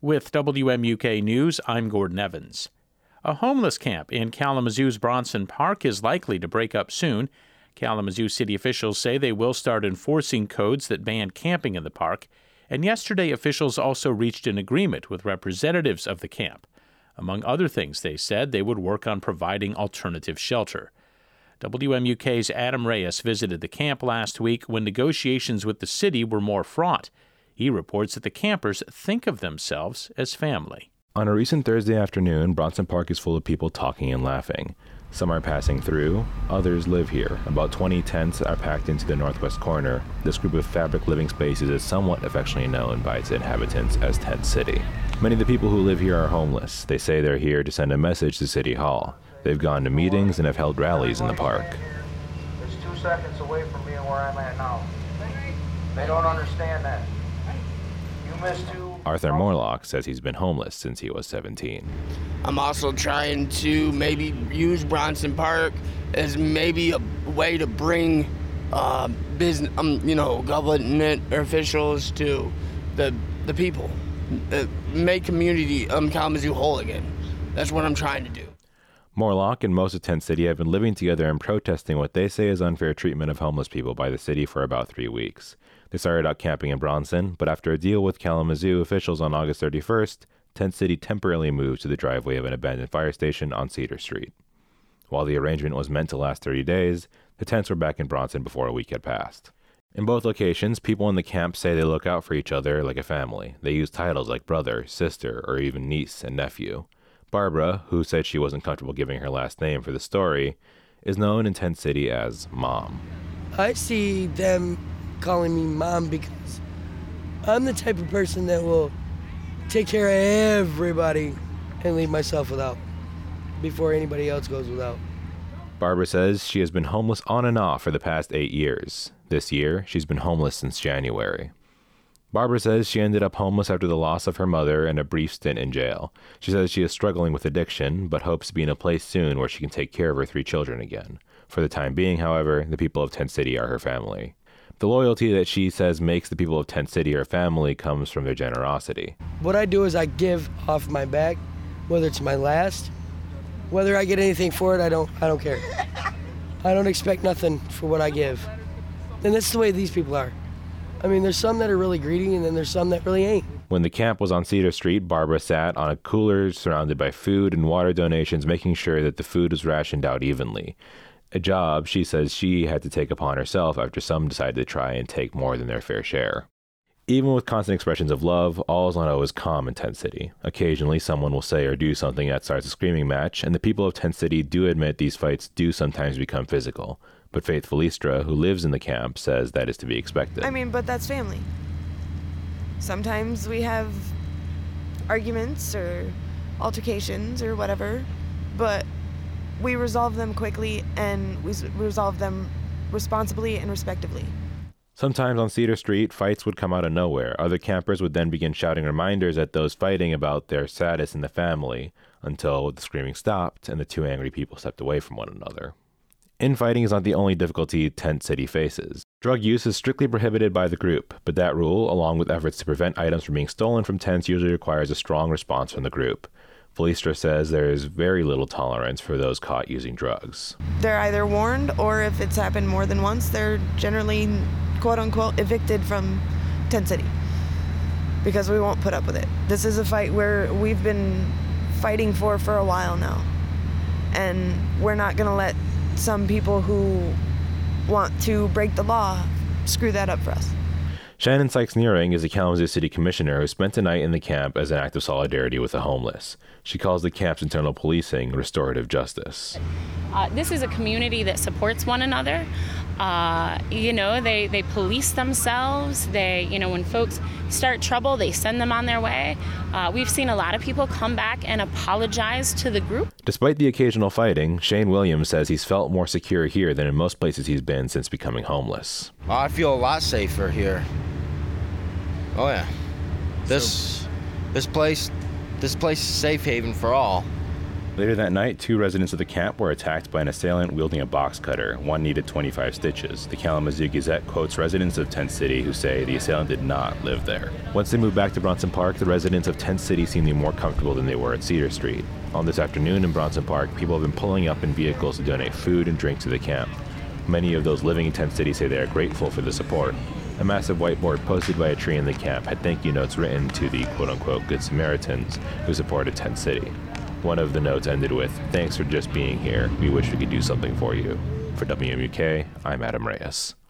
With WMUK News, I'm Gordon Evans. A homeless camp in Kalamazoo's Bronson Park is likely to break up soon. Kalamazoo city officials say they will start enforcing codes that ban camping in the park. And yesterday, officials also reached an agreement with representatives of the camp. Among other things, they said they would work on providing alternative shelter. WMUK's Adam Reyes visited the camp last week when negotiations with the city were more fraught. He reports that the campers think of themselves as family. On a recent Thursday afternoon, Bronson Park is full of people talking and laughing. Some are passing through, others live here. About 20 tents are packed into the northwest corner. This group of fabric living spaces is somewhat affectionately known by its inhabitants as Tent City. Many of the people who live here are homeless. They say they're here to send a message to City Hall. They've gone to meetings and have held rallies in the park. It's 2 seconds away from being where I'm at now. They don't understand that. You missed 2. Arthur Morlock says he's been homeless since he was 17. I'm also trying to maybe use Bronson Park as maybe a way to bring business, government officials to the people, make community Kalamazoo whole again. That's what I'm trying to do. Morlock and most of Tent City have been living together and protesting what they say is unfair treatment of homeless people by the city for about 3 weeks. They started out camping in Bronson, but after a deal with Kalamazoo officials on August 31st, Tent City temporarily moved to the driveway of an abandoned fire station on Cedar Street. While the arrangement was meant to last 30 days, the tents were back in Bronson before a week had passed. In both locations, people in the camp say they look out for each other like a family. They use titles like brother, sister, or even niece and nephew. Barbara, who said she wasn't comfortable giving her last name for the story, is known in Tent City as Mom. I see them calling me Mom because I'm the type of person that will take care of everybody and leave myself without before anybody else goes without. Barbara says she has been homeless on and off for the past 8 years. This year, she's been homeless since January. Barbara says she ended up homeless after the loss of her mother and a brief stint in jail. She says she is struggling with addiction, but hopes to be in a place soon where she can take care of her 3 children again. For the time being, however, the people of Tent City are her family. The loyalty that she says makes the people of Tent City her family comes from their generosity. What I do is I give off my back, whether it's my last, whether I get anything for it, I don't care. I don't expect nothing for what I give. And that's the way these people are. I mean, there's some that are really greedy, and then there's some that really ain't. When the camp was on Cedar Street, Barbara sat on a cooler surrounded by food and water donations, making sure that the food was rationed out evenly. A job she says she had to take upon herself after some decided to try and take more than their fair share. Even with constant expressions of love, all is not always calm in Tent City. Occasionally, someone will say or do something that starts a screaming match, and the people of Tent City do admit these fights do sometimes become physical. But Faith Felistra, who lives in the camp, says that is to be expected. But that's family. Sometimes we have arguments or altercations or whatever, but we resolve them quickly and we resolve them responsibly and respectively. Sometimes on Cedar Street, fights would come out of nowhere. Other campers would then begin shouting reminders at those fighting about their status in the family until the screaming stopped and the 2 angry people stepped away from one another. Infighting is not the only difficulty Tent City faces. Drug use is strictly prohibited by the group, but that rule, along with efforts to prevent items from being stolen from tents, usually requires a strong response from the group. Felistra says there is very little tolerance for those caught using drugs. They're either warned, or if it's happened more than once, they're generally, quote-unquote, evicted from Tent City because we won't put up with it. This is a fight where we've been fighting for a while now, and we're not going to let some people who want to break the law screw that up for us. Shannon Sykes-Nearing is a Kalamazoo City Commissioner who spent a night in the camp as an act of solidarity with the homeless. She calls the camp's internal policing restorative justice. This is a community that supports one another. They police themselves. When folks start trouble, they send them on their way. We've seen a lot of people come back and apologize to the group. Despite the occasional fighting, Shane Williams says he's felt more secure here than in most places he's been since becoming homeless. I feel a lot safer here. Oh yeah. This place is safe haven for all. Later that night, 2 residents of the camp were attacked by an assailant wielding a box cutter. One needed 25 stitches. The Kalamazoo Gazette quotes residents of Tent City who say the assailant did not live there. Once they moved back to Bronson Park, the residents of Tent City seemed to be more comfortable than they were at Cedar Street. On this afternoon in Bronson Park, people have been pulling up in vehicles to donate food and drink to the camp. Many of those living in Tent City say they are grateful for the support. A massive whiteboard posted by a tree in the camp had thank you notes written to the quote-unquote Good Samaritans who supported Tent City. One of the notes ended with, "Thanks for just being here. We wish we could do something for you." For WMUK, I'm Adam Reyes.